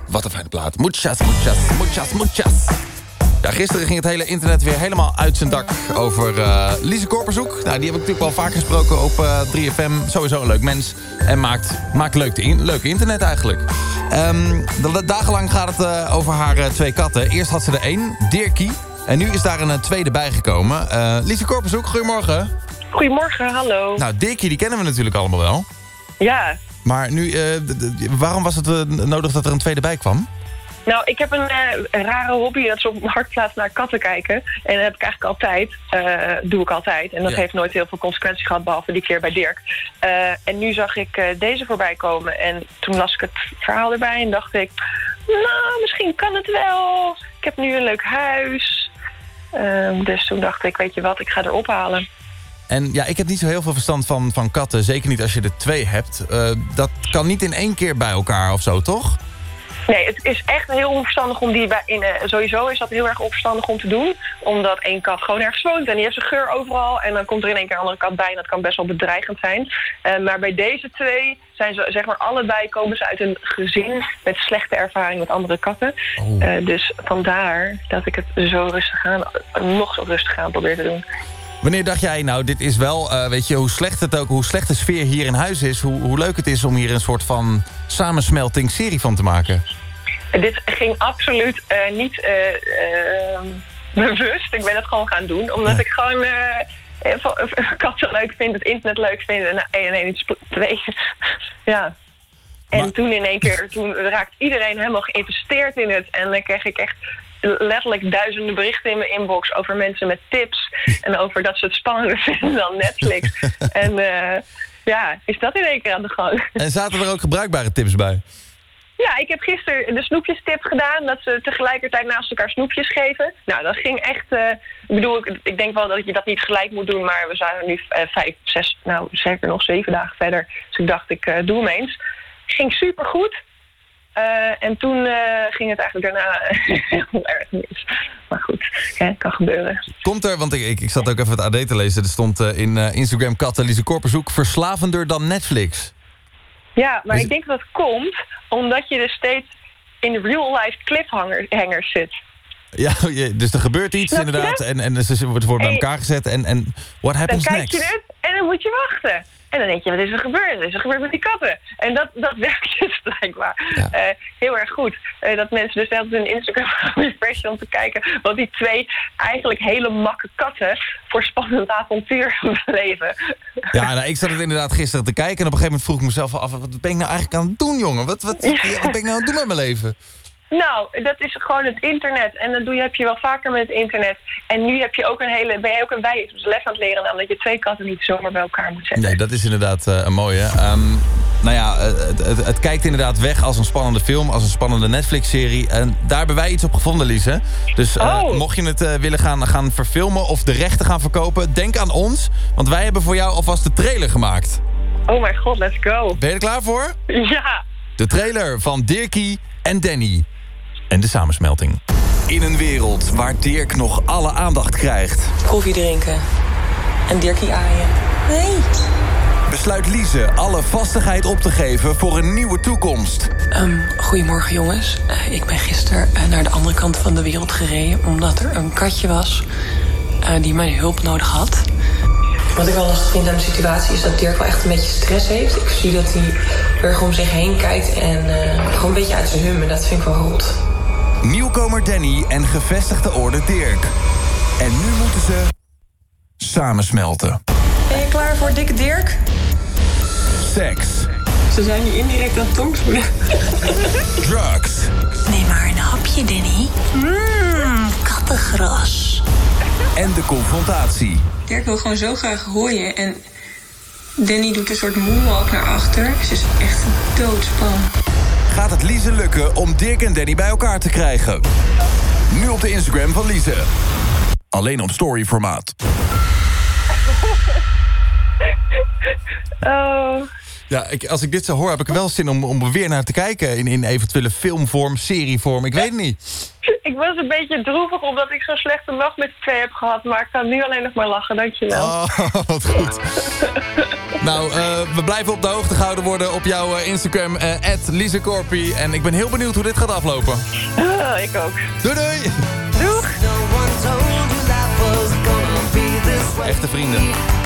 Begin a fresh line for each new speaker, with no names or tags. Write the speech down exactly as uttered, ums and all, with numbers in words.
Wat een fijne plaat. Muchas, muchas, muchas, muchas. Ja, gisteren ging het hele internet weer helemaal uit zijn dak over uh, Lise Korpershoek. Nou, die heb ik natuurlijk wel vaak gesproken op uh, drie F M. Sowieso een leuk mens. En maakt, maakt leuk, in, leuk internet eigenlijk. Um, de, dagenlang gaat het uh, over haar uh, twee katten. Eerst had ze er één, Dirkie. En nu is daar een uh, tweede bijgekomen. Uh, Lise Korpershoek, goedemorgen.
Goedemorgen, hallo.
Nou, Dirkie, die kennen we natuurlijk allemaal wel.
Ja.
Maar nu, uh, d- d- waarom was het uh, nodig dat er een tweede bij kwam?
Nou, ik heb een, uh, een rare hobby. Dat is op mijn hartplaats naar katten kijken. En dat heb ik eigenlijk altijd. Uh, doe ik altijd. En dat
ja.
heeft nooit heel veel consequenties gehad, behalve die keer bij Dirk. Uh, en nu zag ik uh, deze voorbij komen. En toen las ik het verhaal erbij en dacht ik... Nou, misschien kan het wel. Ik heb nu een leuk huis. Uh, dus toen dacht ik, weet je wat, ik ga er ophalen.
En ja, ik heb niet zo heel veel verstand van, van katten. Zeker niet als je er twee hebt. Uh, dat kan niet in één keer bij elkaar of zo, toch?
Nee, het is echt heel onverstandig om die bij... In, uh, sowieso is dat heel erg onverstandig om te doen. Omdat één kat gewoon ergens woont en die heeft zijn geur overal. En dan komt er in één keer een andere kat bij en dat kan best wel bedreigend zijn. Uh, maar bij deze twee zijn ze, zeg maar, allebei komen ze uit een gezin met slechte ervaring met andere katten. Oh. Uh, dus vandaar dat ik het zo rustig aan, nog zo rustig aan probeer te doen.
Wanneer dacht jij, nou, dit is wel, uh, weet je, hoe slecht het ook, hoe slecht de sfeer hier in huis is, hoe, hoe leuk het is om hier een soort van samensmelting-serie van te maken?
Dit ging absoluut uh, niet uh, uh, bewust. Ik ben het gewoon gaan doen, omdat ja. ik gewoon uh, katten leuk vind, het internet leuk vind en één en één iets twee. Ja. En maar... toen in één keer, toen raakt iedereen helemaal geïnvesteerd in het en dan kreeg ik echt letterlijk duizenden berichten in mijn inbox over mensen met tips en over dat ze het spannender vinden dan Netflix. En uh, ja, is dat in één keer aan de gang. En
zaten er ook gebruikbare tips bij?
Ja, ik heb gisteren de snoepjes-tip gedaan, dat ze tegelijkertijd naast elkaar snoepjes geven. Nou, dat ging echt, uh, ik bedoel, ik, ik denk wel dat je dat niet gelijk moet doen, maar we zijn nu uh, vijf, zes, nou zeker nog zeven dagen verder. Dus ik dacht, ik uh, doe hem eens. Ging supergoed. Uh, en toen uh, ging het eigenlijk daarna heel erg mis. Maar goed, hè, kan gebeuren.
Komt er, want ik, ik, ik zat ook even het A D te lezen. Er stond uh, in uh, Instagram katten Lise Korpershoek verslavender dan Netflix.
Ja, maar
dus...
ik denk dat het komt omdat je dus steeds in real-life cliffhangers zit.
Ja, dus er gebeurt iets
Snap
inderdaad en, en ze worden bij
hey,
elkaar gezet en, en what happens
dan
next?
Dan kijk je het en dan moet je wachten. En dan denk je, wat is er gebeurd? Wat is er gebeurd met die katten? En dat, dat werkt dus blijkbaar ja. uh, heel erg goed. Uh, dat mensen dus altijd hun Instagram refreshen om te kijken wat die twee eigenlijk hele makke katten voor spannend avontuur beleven.
Ja, nou, ik zat het inderdaad gisteren te kijken en op een gegeven moment vroeg ik mezelf af, wat ben ik nou eigenlijk aan het doen, jongen? Wat, wat, ja. wat ben ik nou aan het doen met mijn leven?
Nou, dat is gewoon het internet. En dat doe je, heb je wel vaker met het internet. En nu heb je ook een hele, ben je ook een wijs les aan het leren, namelijk dat je twee katten niet zomaar bij elkaar moet zetten.
Nee, dat is inderdaad uh, een mooie. Um, nou ja, het, het, het kijkt inderdaad weg als een spannende film, als een spannende Netflix-serie. En daar hebben wij iets op gevonden, Lise. Dus uh, oh. mocht je het uh, willen gaan, gaan verfilmen of de rechten gaan verkopen, denk aan ons. Want wij hebben voor jou alvast de trailer gemaakt.
Oh mijn god, let's go.
Ben je er klaar voor?
Ja.
De trailer van Dirkie en Danny. En de samensmelting. In een wereld waar Dirk nog alle aandacht krijgt.
Koffie drinken. En Dirkie aaien. Nee.
Besluit Lise alle vastigheid op te geven voor een nieuwe toekomst.
Um, goedemorgen jongens. Uh, ik ben gisteren uh, naar de andere kant van de wereld gereden, omdat er een katje was uh, die mijn hulp nodig had. Wat ik wel lastig vind aan de situatie is dat Dirk wel echt een beetje stress heeft. Ik zie dat hij erg om zich heen kijkt en uh, gewoon een beetje uit zijn hum. En dat vind ik wel rot.
Nieuwkomer Danny en gevestigde orde Dirk. En nu moeten ze samensmelten.
Ben je klaar voor dikke Dirk?
Seks.
Ze zijn nu indirect aan het tongspoelen.
Drugs.
Neem maar een hapje, Danny. Mmm, kattengras.
En de confrontatie.
Dirk wil gewoon zo graag hooien en Danny doet een soort moonwalk naar achter. Ze is echt een doodspan.
Gaat het Lise lukken om Dirk en Danny bij elkaar te krijgen? Nu op de Instagram van Lise. Alleen op storyformaat.
Oh.
Ja, ik, als ik dit zo hoor, heb ik wel zin om, om er weer naar te kijken. In, in eventuele filmvorm, serievorm, ik weet het niet.
Ik was een beetje droevig omdat ik zo'n slechte nacht met twee heb gehad. Maar ik kan nu alleen nog maar lachen, dankjewel.
Oh, wat goed. Nou, Nou, uh, we blijven op de hoogte gehouden worden op jouw uh, Instagram, uh, at Lise Corpie. En ik ben heel benieuwd hoe dit gaat aflopen.
Uh, ik ook.
Doei doei!
Doeg!
Echte vrienden.